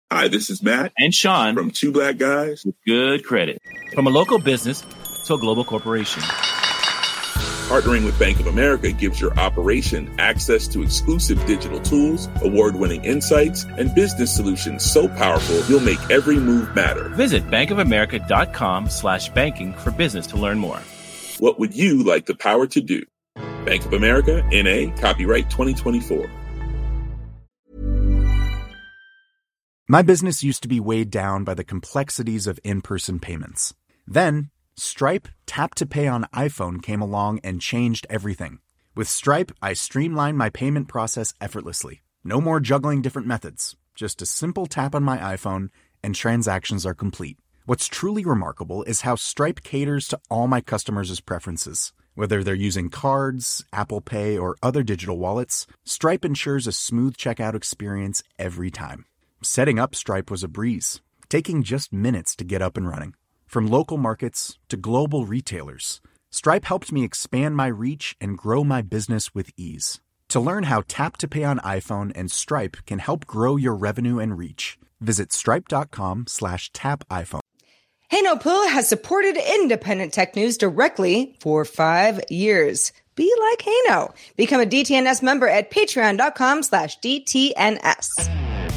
Hi, this is Matt and Sean from Two Black Guys with Good Credit. From a local business to a global corporation. Partnering with Bank of America gives your operation access to exclusive digital tools, award-winning insights, and business solutions so powerful you'll make every move matter. Visit bankofamerica.com/banking for business to learn more. What would you like the power to do? Bank of America, N.A., copyright 2024. My business used to be weighed down by the complexities of in-person payments. Then, Stripe Tap to Pay on iPhone came along and changed everything. With Stripe, I streamlined my payment process effortlessly. No more juggling different methods. Just a simple tap on my iPhone and transactions are complete. What's truly remarkable is how Stripe caters to all my customers' preferences. Whether they're using cards, Apple Pay, or other digital wallets, Stripe ensures a smooth checkout experience every time. Setting up Stripe was a breeze, taking just minutes to get up and running. From local markets to global retailers, Stripe helped me expand my reach and grow my business with ease. To learn how Tap to Pay on iPhone and Stripe can help grow your revenue and reach, visit stripe.com/tapiphone. Hey No Poo has supported independent tech news directly for 5 years. Be like Hey No. Become a DTNS member at patreon.com/DTNS.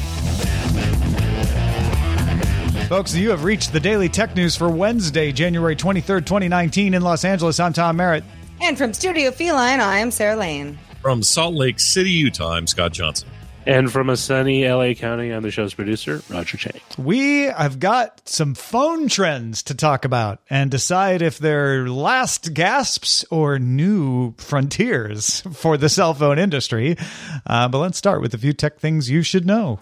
Folks, you have reached the Daily Tech News for Wednesday, January 23rd, 2019 in Los Angeles. I'm Tom Merritt. And from Studio Feline, I am Sarah Lane. From Salt Lake City, Utah, I'm Scott Johnson. And from a sunny LA County, I'm the show's producer, Roger Chang. We have got some phone trends to talk about and decide if they're last gasps or new frontiers for the cell phone industry. But let's start with a few tech things you should know.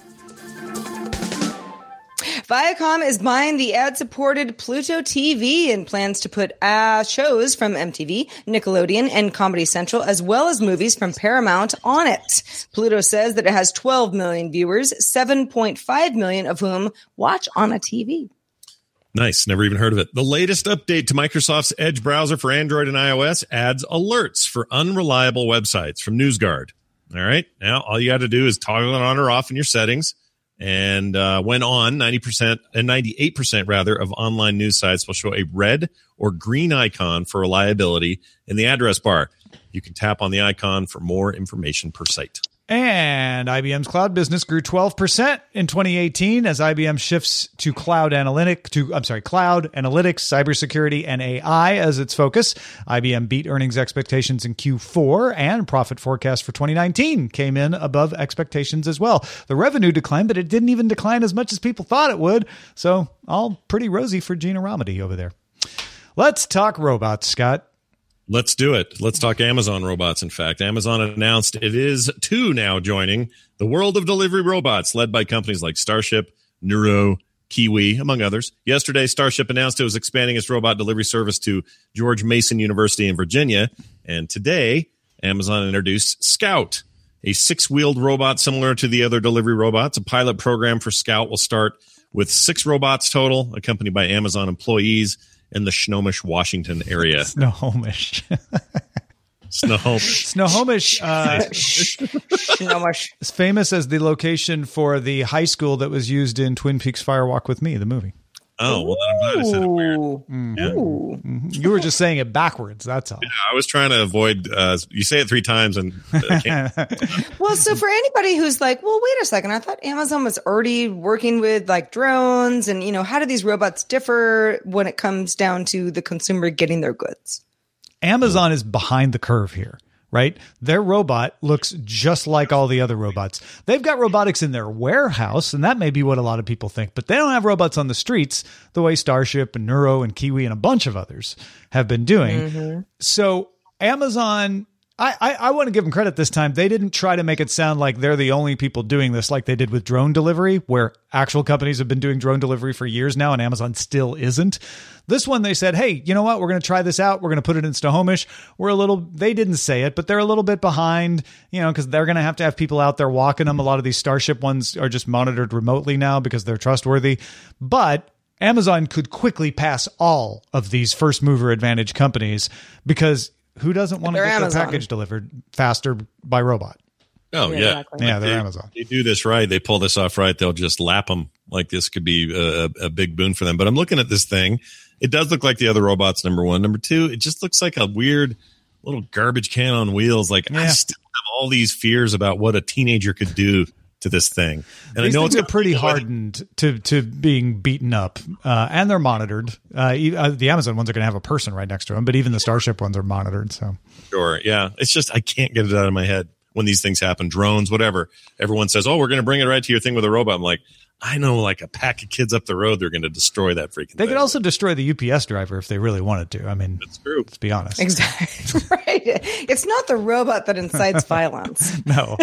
Viacom is buying the ad-supported Pluto TV and plans to put shows from MTV, Nickelodeon, and Comedy Central, as well as movies from Paramount on it. Pluto says that it has 12 million viewers, 7.5 million of whom watch on a TV. Nice. Never even heard of it. The latest update to Microsoft's Edge browser for Android and iOS adds alerts for unreliable websites from NewsGuard. All right. Now, all you got to do is toggle it on or off in your settings. And when on, 90% and 98% rather of online news sites will show a red or green icon for reliability in the address bar. You can tap on the icon for more information per site. And IBM's cloud business grew 12% in 2018 as IBM shifts to cloud analytics, cybersecurity, and AI as its focus. IBM beat earnings expectations in Q4, and profit forecast for 2019 came in above expectations as well. The revenue declined, but it didn't even decline as much as people thought it would. So all pretty rosy for Gina Ramadi over there. Let's talk robots, Scott. Let's do it. Let's talk Amazon robots. In fact, Amazon announced it is two now joining the world of delivery robots led by companies like Starship, Nuro, Kiwi, among others. Yesterday, Starship announced it was expanding its robot delivery service to George Mason University in Virginia. And today, Amazon introduced Scout, a 6-wheeled robot similar to the other delivery robots. A pilot program for Scout will start with 6 robots total, accompanied by Amazon employees in the Snohomish, Washington area. Snohomish. Snohomish is famous as the location for the high school that was used in Twin Peaks Fire Walk with Me, the movie. Oh, well, I'm glad I said it weird. Mm-hmm. Yeah. Mm-hmm. You were just saying it backwards, that's all. Yeah, I was trying to avoid, you say it 3 times and can't. Well, so for anybody who's like, well, wait a second, I thought Amazon was already working with like drones and, how do these robots differ when it comes down to the consumer getting their goods? Amazon is behind the curve here, right? Their robot looks just like all the other robots. They've got robotics in their warehouse, and that may be what a lot of people think, but they don't have robots on the streets the way Starship and Nuro and Kiwi and a bunch of others have been doing. Mm-hmm. So Amazon, I want to give them credit this time. They didn't try to make it sound like they're the only people doing this like they did with drone delivery, where actual companies have been doing drone delivery for years now and Amazon still isn't. This one, they said, hey, you know what? We're going to try this out. We're going to put it in Snohomish. They didn't say it, but they're a little bit behind, because they're going to have people out there walking them. A lot of these Starship ones are just monitored remotely now because they're trustworthy. But Amazon could quickly pass all of these first mover advantage companies because who doesn't want to get their package delivered faster by robot? Oh, yeah. Exactly. Yeah, they're Amazon. They do this right. They pull this off right. They'll just lap them like this could be a big boon for them. But I'm looking at this thing. It does look like the other robots, number one. Number two, it just looks like a weird little garbage can on wheels. Like, I still have all these fears about what a teenager could do to this thing. And These I know things it's are pretty hardened to being beaten up, and they're monitored. The Amazon ones are going to have a person right next to them, but even the Starship ones are monitored. So Sure, yeah. It's just I can't get it out of my head when these things happen. Drones, whatever. Everyone says, "Oh, we're going to bring it right to your thing with a robot." I'm like, I know, like a pack of kids up the road, they're going to destroy that freaking thing. they could also destroy the UPS driver if they really wanted to. I mean, That's true. let's be honest. Exactly. Right. It's not the robot that incites violence. No,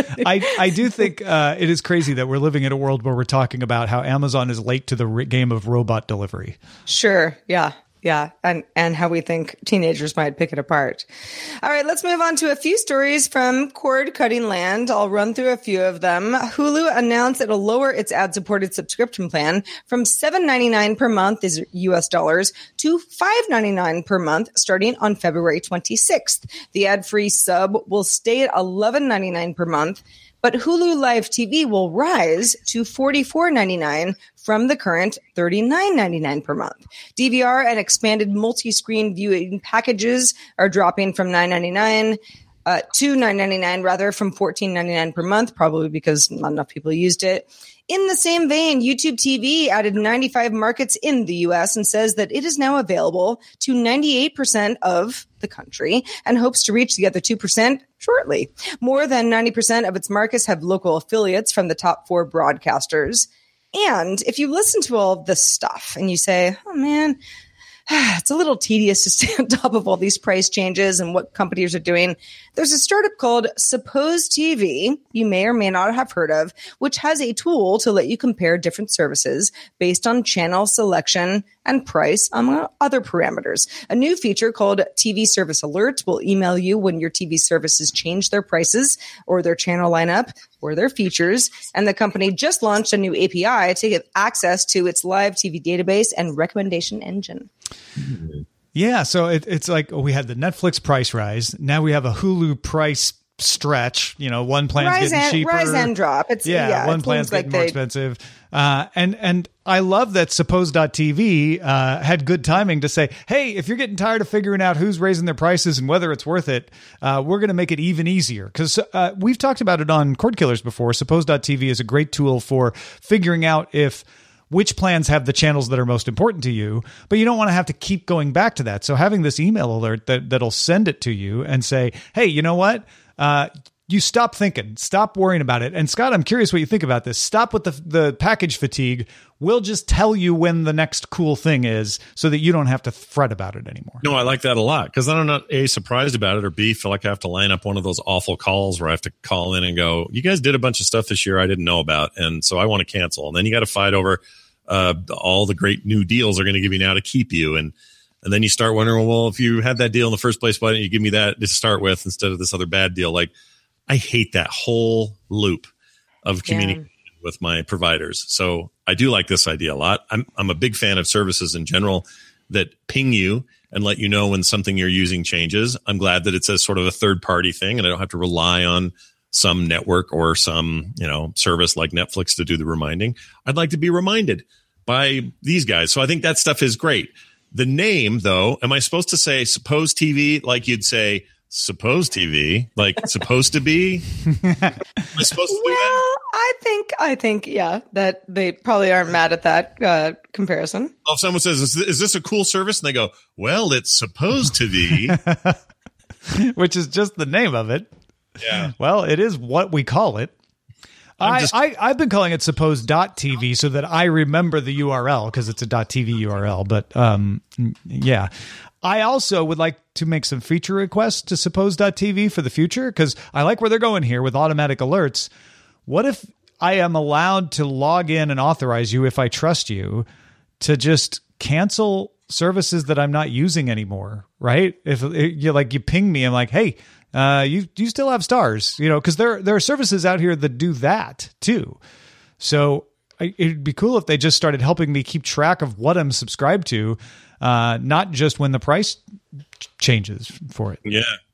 I do think it is crazy that we're living in a world where we're talking about how Amazon is late to the game of robot delivery. Sure. Yeah. Yeah. And how we think teenagers might pick it apart. All right. Let's move on to a few stories from cord cutting land. I'll run through a few of them. Hulu announced it'll lower its ad supported subscription plan from $7.99 per month is US dollars to $5.99 per month starting on February 26th. The ad free sub will stay at $11.99 per month. But Hulu Live TV will rise to $44.99 from the current $39.99 per month. DVR and expanded multi-screen viewing packages are dropping from $9.99 to $9.99 rather from $14.99 per month, probably because not enough people used it. In the same vein, YouTube TV added 95 markets in the U.S. and says that it is now available to 98% of the country and hopes to reach the other 2% shortly. More than 90% of its markets have local affiliates from the top 4 broadcasters. And if you listen to all of this stuff and you say, oh man, it's a little tedious to stay on top of all these price changes and what companies are doing. There's a startup called Suppose TV, you may or may not have heard of, which has a tool to let you compare different services based on channel selection and price, among other parameters. A new feature called TV Service Alert will email you when your TV services change their prices or their channel lineup or their features. And the company just launched a new API to get access to its live TV database and recommendation engine. Yeah, so it's like we had the Netflix price rise. Now we have a Hulu price stretch. You know, one plan's getting cheaper. Rise and drop. One plan's getting more expensive. And I love that Suppose.tv had good timing to say, hey, if you're getting tired of figuring out who's raising their prices and whether it's worth it, we're going to make it even easier. Because we've talked about it on Cord Killers before. Suppose.tv is a great tool for figuring out which plans have the channels that are most important to you, but you don't want to have to keep going back to that. So having this email alert that'll send it to you and say, hey, you know what? You stop thinking, stop worrying about it. And Scott, I'm curious what you think about this. Stop with the package fatigue. We'll just tell you when the next cool thing is so that you don't have to fret about it anymore. No, I like that a lot because then I'm not A, surprised about it, or B, feel like I have to line up one of those awful calls where I have to call in and go, you guys did a bunch of stuff this year I didn't know about, and so I want to cancel. And then you got to fight over all the great new deals they're going to give you now to keep you. And then you start wondering, well, if you had that deal in the first place, why didn't you give me that to start with instead of this other bad deal? Like, I hate that whole loop of communication with my providers. So I do like this idea a lot. I'm a big fan of services in general that ping you and let you know when something you're using changes. I'm glad that it's a sort of a third party thing and I don't have to rely on some network or some, service like Netflix to do the reminding. I'd like to be reminded by these guys. So I think that stuff is great. The name, though, am I supposed to say Suppose TV like you'd say Suppose TV, like supposed to be? Am I supposed to do that? I think, yeah, that they probably aren't mad at that comparison. Well, if someone says, is this a cool service? And they go, well, it's supposed to be. Which is just the name of it. Yeah. Well, it is what we call it. I've been calling it Suppose.tv so that I remember the URL because it's a .tv URL. But yeah, I also would like to make some feature requests to Suppose.tv for the future because I like where they're going here with automatic alerts. What if I am allowed to log in and authorize you, if I trust you, to just cancel services that I'm not using anymore, right? If you ping me, I'm like, hey, you still have stars, because there are services out here that do that too. So it'd be cool if they just started helping me keep track of what I'm subscribed to, not just when the price changes for it. Yeah.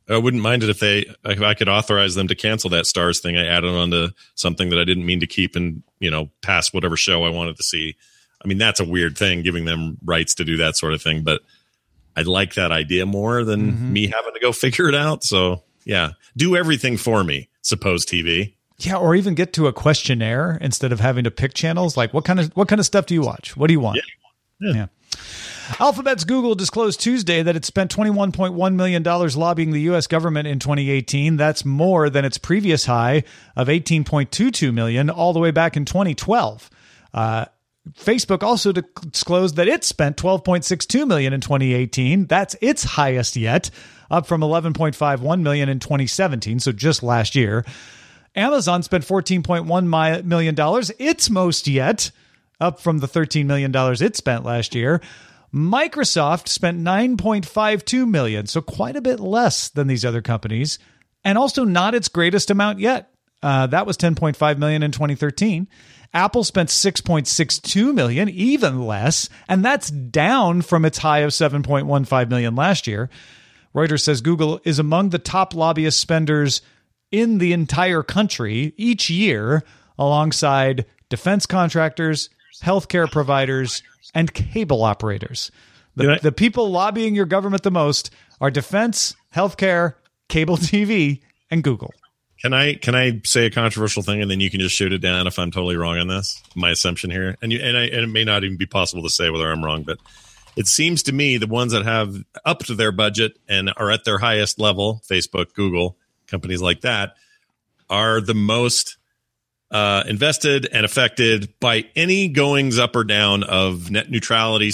I wouldn't mind it if I could authorize them to cancel that Stars thing I added onto something that I didn't mean to keep and, past whatever show I wanted to see. I mean, that's a weird thing, giving them rights to do that sort of thing. But I like that idea more than me having to go figure it out. So, yeah, do everything for me, Suppose TV. Yeah, or even get to a questionnaire instead of having to pick channels. Like, what kind of stuff do you watch? What do you want? Yeah. Alphabet's Google disclosed Tuesday that it spent $21.1 million lobbying the U.S. government in 2018. That's more than its previous high of $18.22 million all the way back in 2012. Facebook also disclosed that it spent $12.62 million in 2018. That's its highest yet, up from $11.51 million in 2017, so just last year. Amazon spent $14.1 million, its most yet, up from the $13 million it spent last year. Microsoft spent $9.52 million, so quite a bit less than these other companies, and also not its greatest amount yet. That was $10.5 million in 2013. Apple spent $6.62 million, even less, and that's down from its high of $7.15 million last year. Reuters says Google is among the top lobbyist spenders in the entire country each year, alongside defense contractors, healthcare providers, and cable operators. The people lobbying your government the most are defense, healthcare, cable TV, and Google. Can I say a controversial thing, and then you can just shoot it down if I'm totally wrong on this? My assumption here, and it may not even be possible to say whether I'm wrong, but it seems to me the ones that have up to their budget and are at their highest level, Facebook, Google, companies like that, are the most invested and affected by any goings up or down of net neutrality /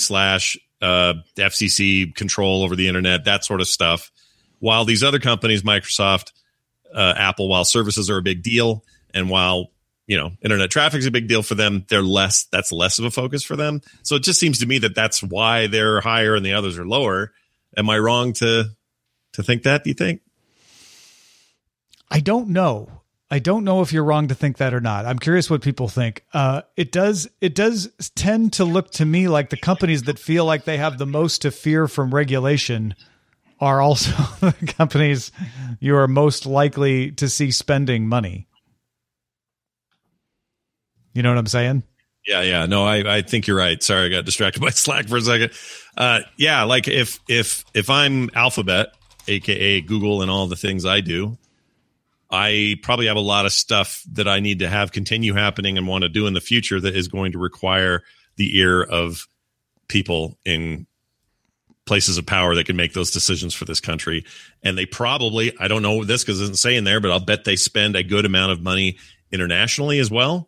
FCC control over the internet, that sort of stuff. While these other companies, Microsoft, Apple, while services are a big deal, and while internet traffic is a big deal for them, that's less of a focus for them. So it just seems to me that that's why they're higher and the others are lower. Am I wrong to think that? Do you think? I don't know. I don't know if you're wrong to think that or not. I'm curious what people think. It does tend to look to me like the companies that feel like they have the most to fear from regulation are also the companies you are most likely to see spending money. You know what I'm saying? Yeah. No, I think you're right. Sorry, I got distracted by Slack for a second. Like if I'm Alphabet, aka Google, and all the things I do, I probably have a lot of stuff that I need to have continue happening and want to do in the future that is going to require the ear of people in places of power that can make those decisions for this country. And they probably, I don't know this because it doesn't say in there, but I'll bet they spend a good amount of money internationally as well.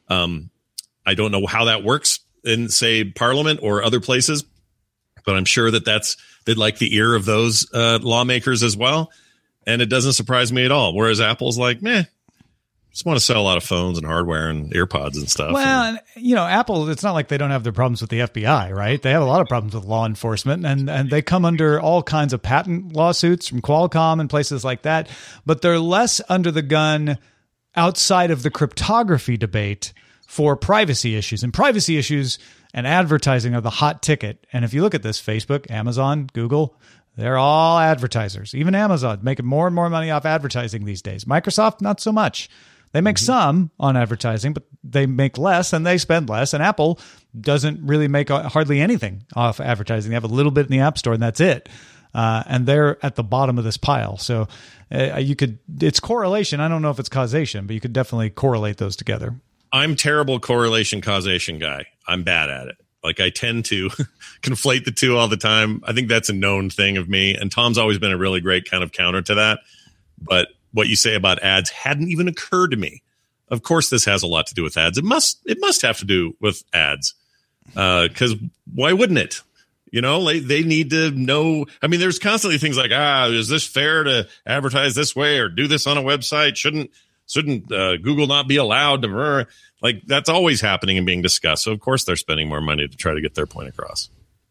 I don't know how that works in, say, Parliament or other places, but I'm sure they'd like the ear of those lawmakers as well. And it doesn't surprise me at all. Whereas Apple's like, just want to sell a lot of phones and hardware and AirPods and stuff. Well, Apple, it's not like they don't have their problems with the FBI, right? They have a lot of problems with law enforcement, and they come under all kinds of patent lawsuits from Qualcomm and places like that. But they're less under the gun outside of the cryptography debate for privacy issues. And privacy issues and advertising are the hot ticket. And if you look at this, Facebook, Amazon, Google, they're all advertisers. Even Amazon making more and more money off advertising these days. Microsoft, not so much. They make some on advertising, but they make less and they spend less. And Apple doesn't really make hardly anything off advertising. They have a little bit in the App Store and that's it. And they're at the bottom of this pile. So it's correlation. I don't know if it's causation, but you could definitely correlate those together. I'm terrible correlation causation guy. I'm bad at it. Like I tend to conflate the two all the time. I think that's a known thing of me. And Tom's always been a really great kind of counter to that. But what you say about ads hadn't even occurred to me. Of course, this has a lot to do with ads. It must have to do with ads. Because why wouldn't it? They need to know. I mean, there's constantly things like, is this fair to advertise this way or do this on a website? Shouldn't Google not be allowed to? Like, that's always happening and being discussed. So, of course, they're spending more money to try to get their point across.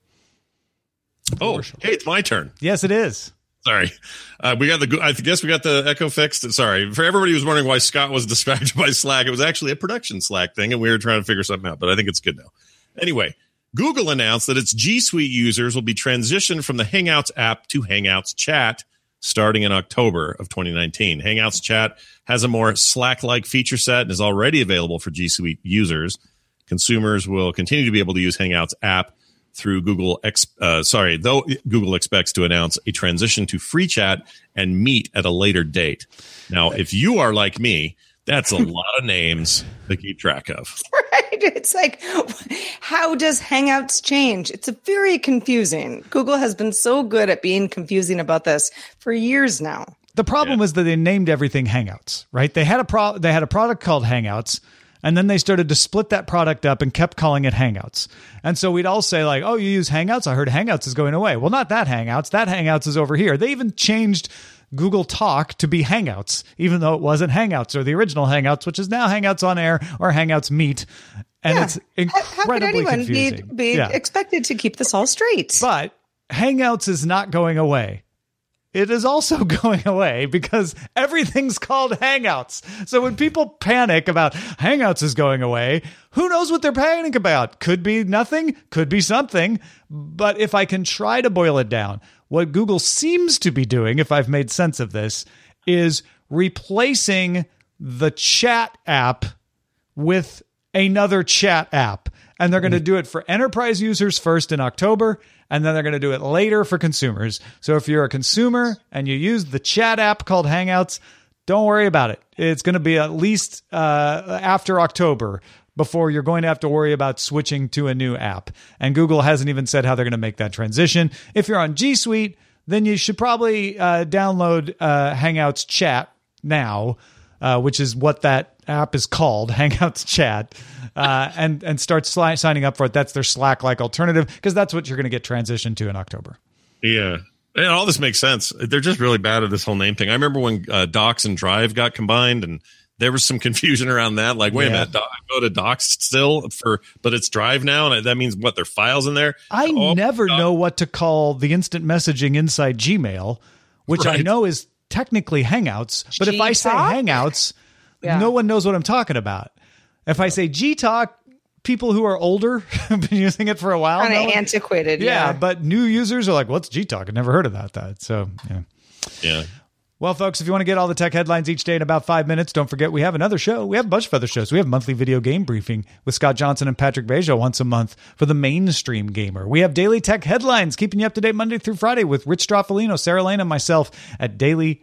Oh, hey, it's my turn. Yes, it is. Sorry. I guess we got the echo fixed. Sorry. For everybody who's wondering why Scott was distracted by Slack, it was actually a production Slack thing, and we were trying to figure something out, but I think it's good now. Anyway, Google announced that its G Suite users will be transitioned from the Hangouts app to Hangouts Chat starting in October of 2019. Hangouts Chat has a more Slack-like feature set and is already available for G Suite users. Consumers will continue to be able to use Hangouts app through Google. Though Google expects to announce a transition to free chat and Meet at a later date. Now, if you are like me, that's a lot of names to keep track of. Right. It's like, how does Hangouts change? It's very confusing. Google has been so good at being confusing about this for years now. The problem was that they named everything Hangouts, right? They had a product called Hangouts, and then they started to split that product up and kept calling it Hangouts. And so we'd all say like, oh, you use Hangouts? I heard Hangouts is going away. Well, not that Hangouts. That Hangouts is over here. They even changed Google Talk to be Hangouts, even though it wasn't Hangouts or the original Hangouts, which is now Hangouts on Air or Hangouts Meet. And it's incredibly How could anyone confusing. be expected to keep this all straight? But Hangouts is not going away. It is also going away because everything's called Hangouts. So when people panic about Hangouts is going away, who knows what they're panicking about? Could be nothing, could be something. But if I can try to boil it down, what Google seems to be doing, if I've made sense of this, is replacing the chat app with another chat app. And they're going to do it for enterprise users first in October, and then they're going to do it later for consumers. So if you're a consumer and you use the chat app called Hangouts, don't worry about it. It's going to be at least after October before you're going to have to worry about switching to a new app. And Google hasn't even said how they're going to make that transition. If you're on G Suite, then you should probably download Hangouts Chat now, which is what that app is called, Hangouts Chat, and start signing up for it. That's their Slack-like alternative, because that's what you're going to get transitioned to in October. Yeah. And all this makes sense. They're just really bad at this whole name thing. I remember when Docs and Drive got combined, and there was some confusion around that. Like, wait a minute, I go to Docs still, but it's Drive now, and that means what? There are files in there? I never know what to call the instant messaging inside Gmail, which I know is technically Hangouts. But if I say Hangouts, no one knows what I'm talking about. If I say G-Talk, people who are older have been using it for a while. Kind of antiquated. Yeah. But new users are like, what's G-Talk? I've never heard about that. So, yeah. Well, folks, if you want to get all the tech headlines each day in about 5 minutes, don't forget we have another show. We have a bunch of other shows. We have monthly video game briefing with Scott Johnson and Patrick Beja once a month for the mainstream gamer. We have daily tech headlines, keeping you up to date Monday through Friday with Rich Stroffolino, Sarah Lane, and myself at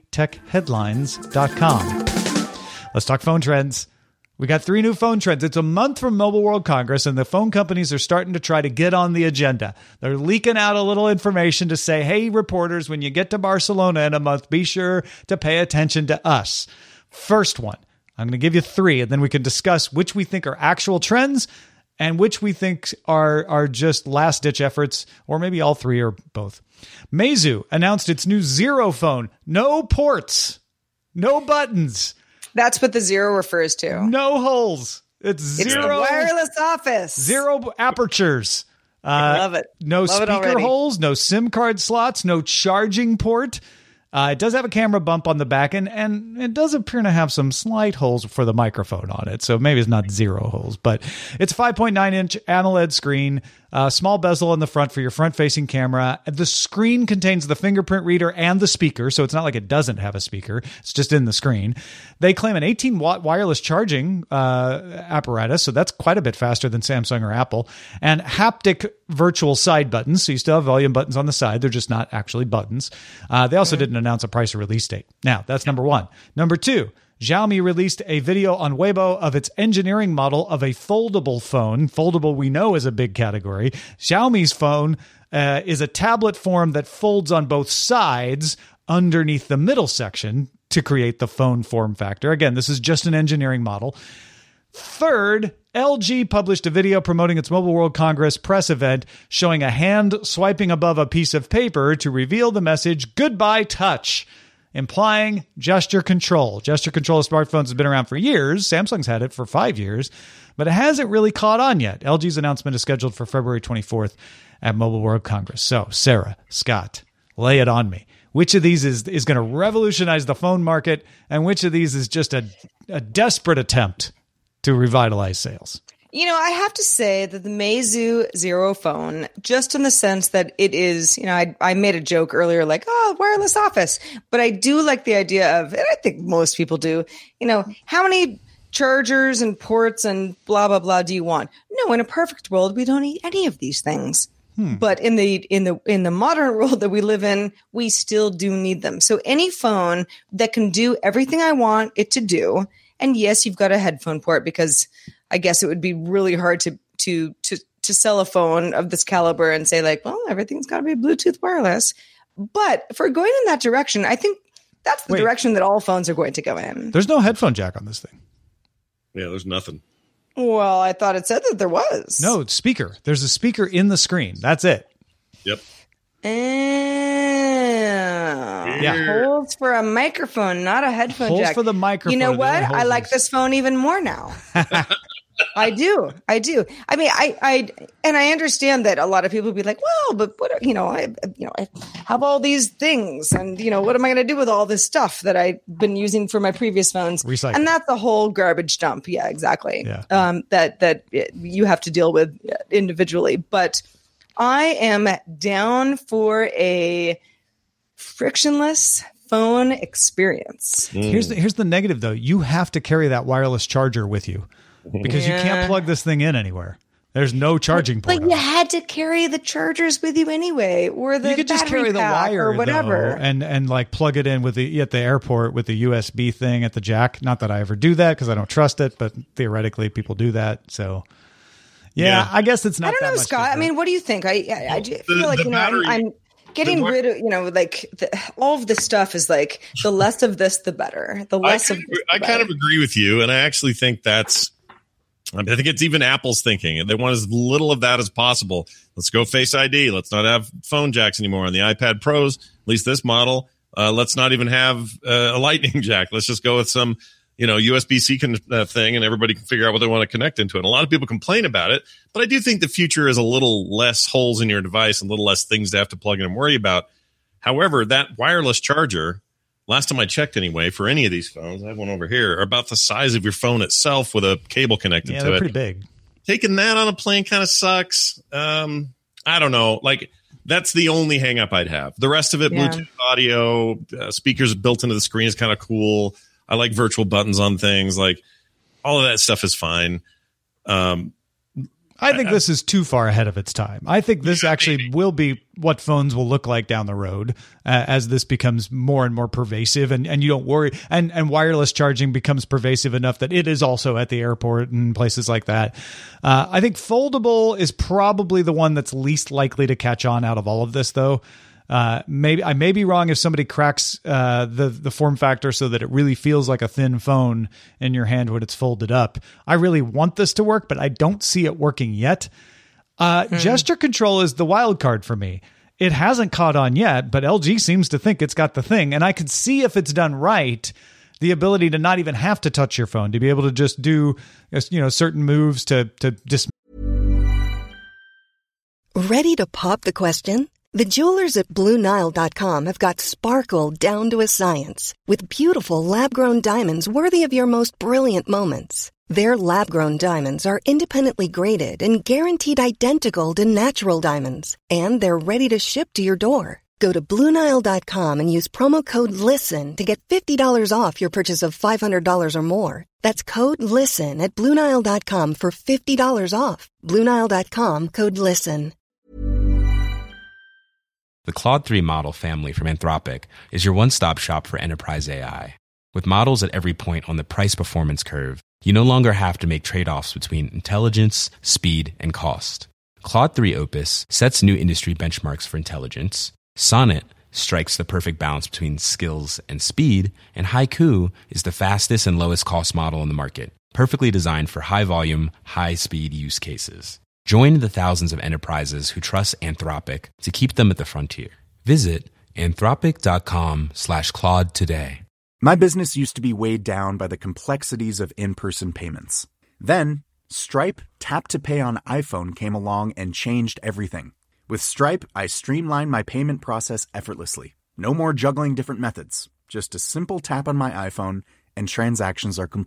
dailytechheadlines.com. Let's talk phone trends. We got 3 new phone trends. It's a month from Mobile World Congress, and the phone companies are starting to try to get on the agenda. They're leaking out a little information to say, hey, reporters, when you get to Barcelona in a month, be sure to pay attention to us. First one, I'm going to give you 3, and then we can discuss which we think are actual trends and which we think are just last-ditch efforts, or maybe all 3 or both. Meizu announced its new Zero phone. No ports, no buttons. That's what the Zero refers to. No holes. It's zero. It's wireless office. 0 apertures. I love it. No love speaker holes, no SIM card slots, no charging port. It does have a camera bump on the back, and it does appear to have some slight holes for the microphone on it. So maybe it's not 0 holes, but it's a 5.9-inch AMOLED screen, small bezel in the front for your front-facing camera. The screen contains the fingerprint reader and the speaker, so it's not like it doesn't have a speaker. It's just in the screen. They claim an 18-watt wireless charging apparatus, so that's quite a bit faster than Samsung or Apple, and haptic virtual side buttons, so you still have volume buttons on the side. They're just not actually buttons. They also didn't announce a price or release date. Now, that's number 1. Number 2, Xiaomi released a video on Weibo of its engineering model of a foldable phone. Foldable, we know, is a big category. Xiaomi's phone is a tablet form that folds on both sides underneath the middle section to create the phone form factor. Again, this is just an engineering model. Third, LG published a video promoting its Mobile World Congress press event showing a hand swiping above a piece of paper to reveal the message, "Goodbye Touch," implying gesture control. Gesture control of smartphones has been around for years. Samsung's had it for 5 years, but it hasn't really caught on yet. LG's announcement is scheduled for February 24th at Mobile World Congress. So, Sarah, Scott, lay it on me. Which of these is going to revolutionize the phone market, and which of these is just a desperate attempt to revitalize sales? You know, I have to say that the Meizu Zero phone, just in the sense that it is, you know, I made a joke earlier, like, oh, wireless office. But I do like the idea of, and I think most people do, you know, how many chargers and ports and blah, blah, blah do you want? No, in a perfect world, we don't need any of these things. But in the modern world that we live in, we still do need them. So any phone that can do everything I want it to do, and yes, you've got a headphone port, because I guess it would be really hard to sell a phone of this caliber and say like, well, everything's got to be Bluetooth wireless. But for going in that direction, I think that's the direction that all phones are going to go in. There's no headphone jack on this thing. Yeah, there's nothing. Well, I thought it said that there was. No, it's speaker. There's a speaker in the screen. That's it. Yep. Yeah. Holes for a microphone, not a headphone Holes jack. for the microphone. You know The what? only holes I like is- this phone even more now. I do. I mean, I understand that a lot of people would be like, well, but what, I have all these things, and what am I going to do with all this stuff that I've been using for my previous phones? Recycle. And that's the whole garbage dump. Yeah, exactly. Yeah. That you have to deal with individually. But I am down for a frictionless phone experience. Here's the negative though. You have to carry that wireless charger with you because you can't plug this thing in anywhere. There's no charging port. But you had to carry the chargers with you anyway, or the You could just battery carry the pack wire or whatever. though, and like plug it in with at the airport with the USB thing at the jack. Not that I ever do that because I don't trust it, but theoretically people do that. So yeah. I guess it's not. I don't that know, much Scott. different. I mean, what do you think? I do feel like battery- I'm getting rid of all of this stuff is like the less of this, the better. The less of this, I kind of agree with you, and I actually think that's. I think it's even Apple's thinking. They want as little of that as possible. Let's go Face ID. Let's not have phone jacks anymore on the iPad Pros. At least this model. Let's not even have a Lightning jack. Let's just go with some, USB-C thing, and everybody can figure out what they want to connect into it. And a lot of people complain about it, but I do think the future is a little less holes in your device and a little less things to have to plug in and worry about. However, that wireless charger, last time I checked anyway, for any of these phones, I have one over here, are about the size of your phone itself with a cable connected to they're it. pretty big. Taking that on a plane kind of sucks. I don't know. Like, that's the only hang up I'd have. The rest of it, Bluetooth audio, speakers built into the screen is kind of cool. I like virtual buttons on things. Like, all of that stuff is fine. I think this is too far ahead of its time. I think this actually will be what phones will look like down the road as this becomes more and more pervasive, and you don't worry. And wireless charging becomes pervasive enough that it is also at the airport and places like that. I think foldable is probably the one that's least likely to catch on out of all of this, though. Maybe I may be wrong if somebody cracks the form factor so that it really feels like a thin phone in your hand when it's folded up. I really want this to work, but I don't see it working yet. Gesture control is the wild card for me. It hasn't caught on yet, but LG seems to think it's got the thing, and I could see if it's done right, the ability to not even have to touch your phone, to be able to just do certain moves to just. Ready to pop the question? The jewelers at BlueNile.com have got sparkle down to a science with beautiful lab-grown diamonds worthy of your most brilliant moments. Their lab-grown diamonds are independently graded and guaranteed identical to natural diamonds, and they're ready to ship to your door. Go to BlueNile.com and use promo code LISTEN to get $50 off your purchase of $500 or more. That's code LISTEN at BlueNile.com for $50 off. BlueNile.com, code LISTEN. The Claude 3 model family from Anthropic is your one-stop shop for enterprise AI. With models at every point on the price-performance curve, you no longer have to make trade-offs between intelligence, speed, and cost. Claude 3 Opus sets new industry benchmarks for intelligence. Sonnet strikes the perfect balance between skills and speed. And Haiku is the fastest and lowest cost model in the market, perfectly designed for high-volume, high-speed use cases. Join the thousands of enterprises who trust Anthropic to keep them at the frontier. Visit anthropic.com/Claude today. My business used to be weighed down by the complexities of in-person payments. Then, Stripe Tap to Pay on iPhone came along and changed everything. With Stripe, I streamlined my payment process effortlessly. No more juggling different methods. Just a simple tap on my iPhone and transactions are complete.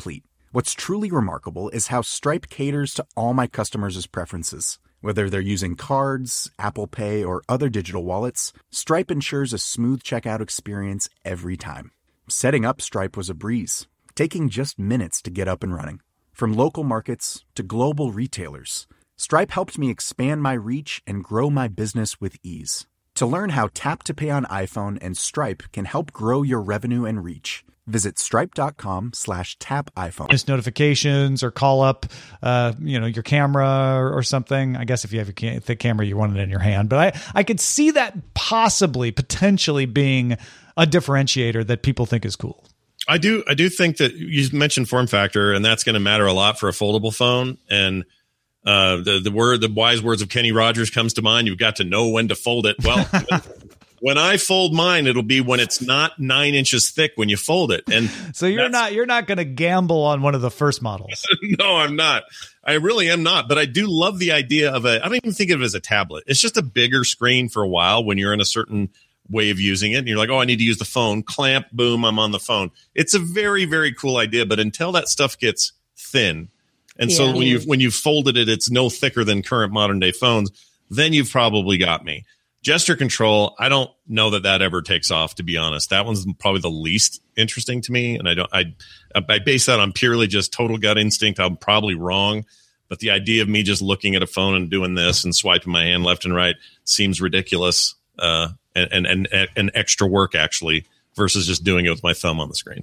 What's truly remarkable is how Stripe caters to all my customers' preferences. Whether they're using cards, Apple Pay, or other digital wallets, Stripe ensures a smooth checkout experience every time. Setting up Stripe was a breeze, taking just minutes to get up and running. From local markets to global retailers, Stripe helped me expand my reach and grow my business with ease. To learn how Tap to Pay on iPhone and Stripe can help grow your revenue and reach, visit stripe.com/tapiphone. Miss notifications or call up, your camera or something. I guess if you have the camera, you want it in your hand. But I could see that potentially being a differentiator that people think is cool. I do think that you mentioned form factor, and that's going to matter a lot for a foldable phone. And the wise words of Kenny Rogers comes to mind. You've got to know when to fold it. Well, when I fold mine, it'll be when it's not 9 inches thick when you fold it. And so you're not going to gamble on one of the first models. No, I'm not. I really am not. But I do love the idea of I don't even think of it as a tablet. It's just a bigger screen for a while when you're in a certain way of using it. And you're like, oh, I need to use the phone. Clamp, boom, I'm on the phone. It's a very, very cool idea. But until that stuff gets thin, and so when you've folded it, it's no thicker than current modern day phones, then you've probably got me. Gesture control, I don't know that ever takes off, to be honest. That one's probably the least interesting to me. And I base that on purely just total gut instinct. I'm probably wrong. But the idea of me just looking at a phone and doing this and swiping my hand left and right seems ridiculous. And extra work, actually, versus just doing it with my thumb on the screen.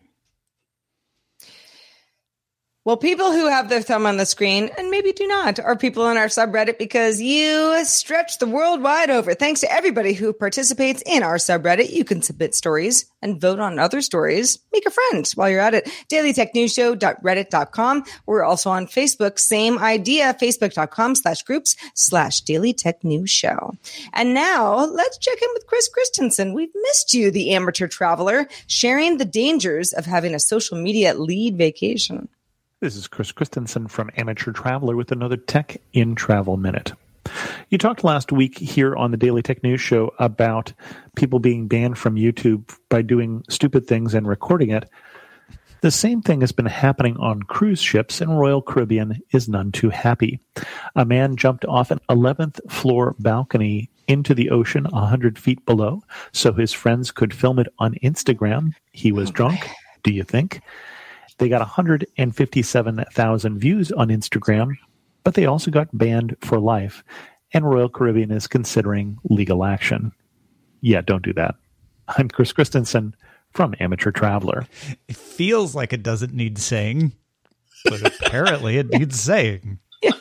Well, people who have their thumb on the screen and maybe do not are people in our subreddit because you stretch the world wide over. Thanks to everybody who participates in our subreddit. You can submit stories and vote on other stories. Make a friend while you're at it. dailytechnewsshow.reddit.com. We're also on Facebook. Same idea. Facebook.com/groups/Daily Tech News Show. And now let's check in with Chris Christensen. We've missed you, the amateur traveler, sharing the dangers of having a social media lead vacation. This is Chris Christensen from Amateur Traveler with another Tech in Travel Minute. You talked last week here on the Daily Tech News Show about people being banned from YouTube by doing stupid things and recording it. The same thing has been happening on cruise ships, and Royal Caribbean is none too happy. A man jumped off an 11th floor balcony into the ocean 100 feet below so his friends could film it on Instagram. He was drunk, do you think? They got 157,000 views on Instagram, but they also got banned for life, and Royal Caribbean is considering legal action. Yeah, don't do that. I'm Chris Christensen from Amateur Traveler. It feels like it doesn't need saying, but apparently it needs saying. Yeah.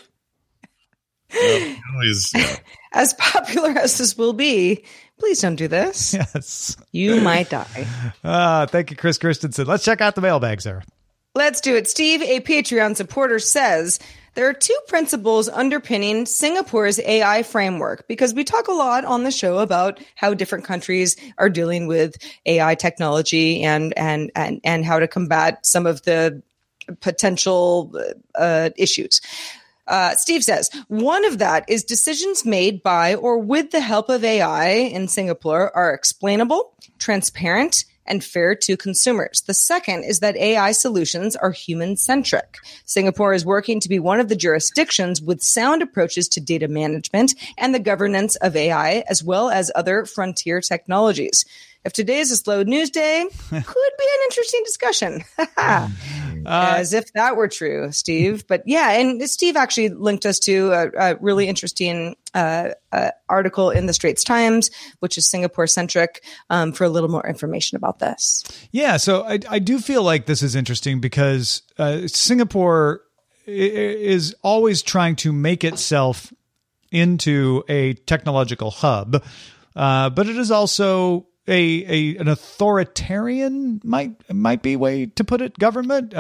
Always, As popular as this will be, please don't do this. Yes. You might die. Thank you, Chris Christensen. Let's check out the mailbag, Sarah. Let's do it. Steve, a Patreon supporter, says there are two principles underpinning Singapore's AI framework, because we talk a lot on the show about how different countries are dealing with AI technology and how to combat some of the potential issues. Steve says, one of that is decisions made by or with the help of AI in Singapore are explainable, transparent, and fair to consumers. The second is that AI solutions are human-centric. Singapore is working to be one of the jurisdictions with sound approaches to data management and the governance of AI, as well as other frontier technologies. If today is a slow news day, could be an interesting discussion. As if that were true, Steve. But yeah, and Steve actually linked us to a really interesting article in the Straits Times, which is Singapore-centric, for a little more information about this. Yeah, so I do feel like this is interesting because Singapore is always trying to make itself into a technological hub, but it is also an authoritarian might be way to put it. Government,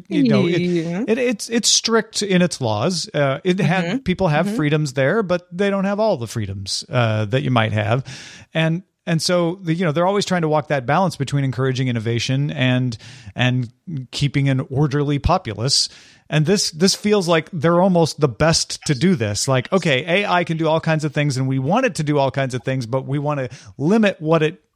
it's strict in its laws. People have freedoms there, but they don't have all the freedoms that you might have, and so they're always trying to walk that balance between encouraging innovation and keeping an orderly populace. And this feels like they're almost the best to do this. Like, okay, AI can do all kinds of things, and we want it to do all kinds of things, but we want to limit what it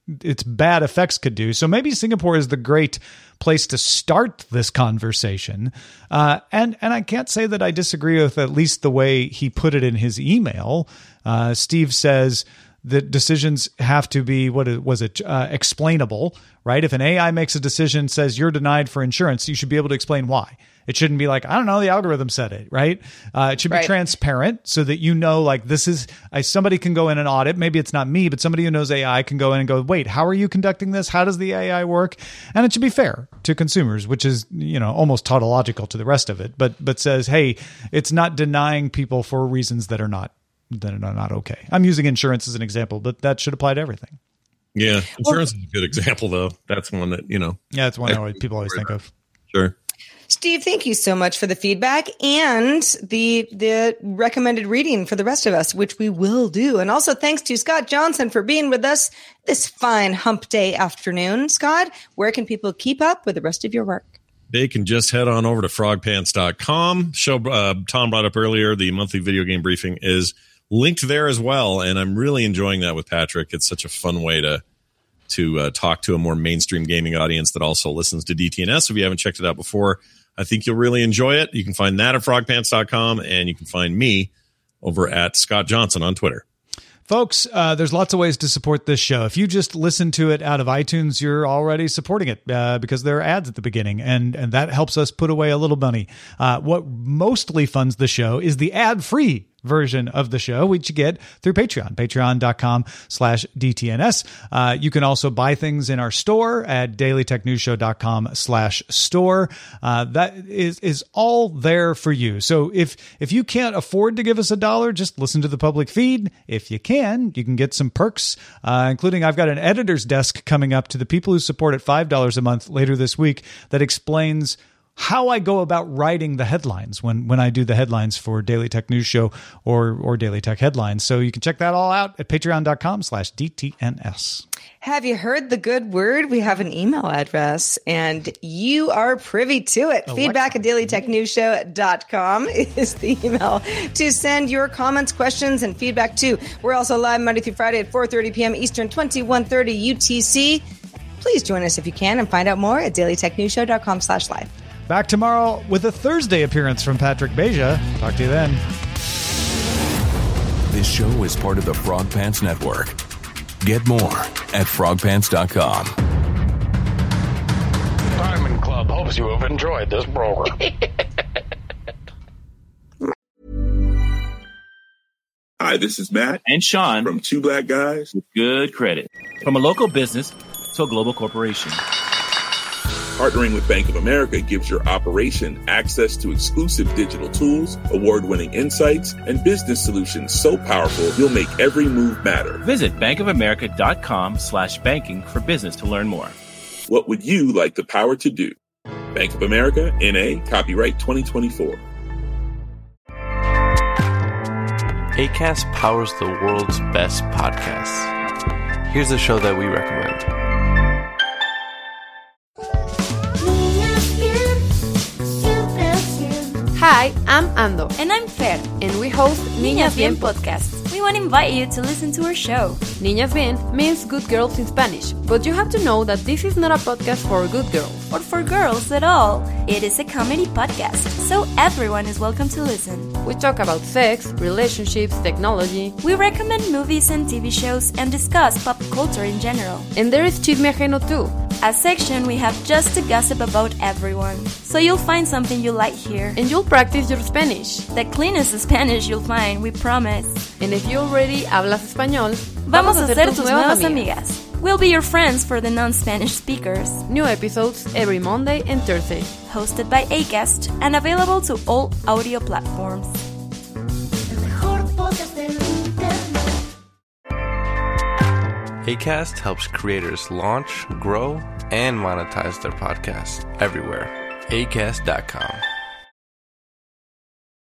its bad effects could do. So maybe Singapore is the great place to start this conversation. And I can't say that I disagree with at least the way he put it in his email. Steve says that decisions have to be, explainable, right? If an AI makes a decision, says you're denied for insurance, you should be able to explain why. It shouldn't be like, I don't know, the algorithm said it, right? It should be transparent so that you know, like, this is, somebody can go in and audit. Maybe it's not me, but somebody who knows AI can go in and go, wait, how are you conducting this? How does the AI work? And it should be fair to consumers, which is, almost tautological to the rest of it, but says, hey, it's not denying people for reasons that are not okay. I'm using insurance as an example, but that should apply to everything. Yeah. Insurance is a good example, though. That's one that, Yeah, it's one people always think of. Sure. Steve, thank you so much for the feedback and the recommended reading for the rest of us, which we will do. And also thanks to Scott Johnson for being with us this fine hump day afternoon. Scott, where can people keep up with the rest of your work? They can just head on over to frogpants.com. Show Tom brought up earlier, the monthly video game briefing is linked there as well. And I'm really enjoying that with Patrick. It's such a fun way to talk to a more mainstream gaming audience that also listens to DTNS. If you haven't checked it out before, I think you'll really enjoy it. You can find that at frogpants.com, and you can find me over at Scott Johnson on Twitter. Folks, there's lots of ways to support this show. If you just listen to it out of iTunes, you're already supporting it because there are ads at the beginning, and that helps us put away a little money. What mostly funds the show is the ad-free version of the show, which you get through patreon.com/DTNS. You can also buy things in our store at dailytechnewsshow.com/store. That is all there for you. So if you can't afford to give us $1, just listen to the public feed. If you can get some perks, including I've got an editor's desk coming up to the people who support at $5 a month later this week that explains how I go about writing the headlines when I do the headlines for Daily Tech News Show or Daily Tech Headlines. So you can check that all out at patreon.com/DTNS. Have you heard the good word? We have an email address and you are privy to it. Feedback at dailytechnewsshow.com is the email to send your comments, questions, and feedback to. We're also live Monday through Friday at 4:30 p.m. Eastern, 21:30 UTC. Please join us if you can and find out more at dailytechnewsshow.com/live. Back tomorrow with a Thursday appearance from Patrick Beja. Talk to you then. This show is part of the Frog Pants Network. Get more at frogpants.com. Diamond Club hopes you have enjoyed this program. Hi, this is Matt and Sean from Two Black Guys with Good Credit. From a local business to a global corporation, partnering with Bank of America gives your operation access to exclusive digital tools, award-winning insights, and business solutions so powerful you'll make every move matter. Visit bankofamerica.com/banking for business to learn more. What would you like the power to do? Bank of America, N.A., copyright 2024. Acast powers the world's best podcasts. Here's a show that we recommend. Hi, I'm Ando. And I'm Fer. And we host Niñas Bien podcast. We want to invite you to listen to our show. Niñas Bien means good girls in Spanish, but you have to know that this is not a podcast for good girls. Or for girls at all. It is a comedy podcast, so everyone is welcome to listen. We talk about sex, relationships, technology. We recommend movies and TV shows and discuss pop culture in general. And there is Chisme Ajeno too. A section we have just to gossip about everyone. So you'll find something you like here. And you'll practice your Spanish. The cleanest Spanish you'll find, we promise. And if you already hablas español, vamos a ser tus nuevas amigas. We'll be your friends for the non-Spanish speakers. New episodes every Monday and Thursday. Hosted by Acast and available to all audio platforms. Acast helps creators launch, grow, and monetize their podcasts everywhere. Acast.com.